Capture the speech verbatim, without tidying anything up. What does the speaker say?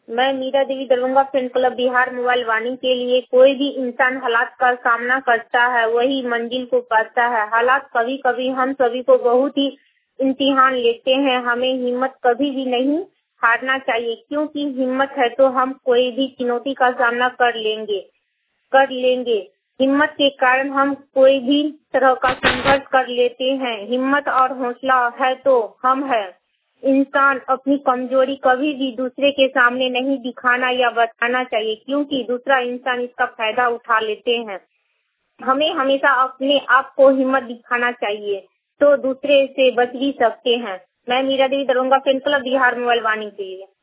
मैं Meera Devi Darbhanga fan club Bihar mobile Vani के लिए कोई भी इंसान हालात का सामना करता है वही मंजिल को पाता है। हालात कभी कभी हम सभी को बहुत ही इम्तिहान लेते हैं। हमें हिम्मत कभी भी नहीं हारना चाहिए, क्योंकि हिम्मत है तो हम कोई भी चुनौती का सामना कर लेंगे कर लेंगे हिम्मत के कारण हम कोई भी तरह का संघर्ष कर लेते हैं। हिम्मत और हौसला है तो हम है। इंसान अपनी कमजोरी कभी भी दूसरे के सामने नहीं दिखाना या बताना चाहिए, क्योंकि दूसरा इंसान इसका फायदा उठा लेते हैं। हमें हमेशा अपने आप को हिम्मत दिखाना चाहिए तो दूसरे से बच भी सकते हैं। मैं Meera Devi Darbhanga fan club Bihar mobile Vani के लिए।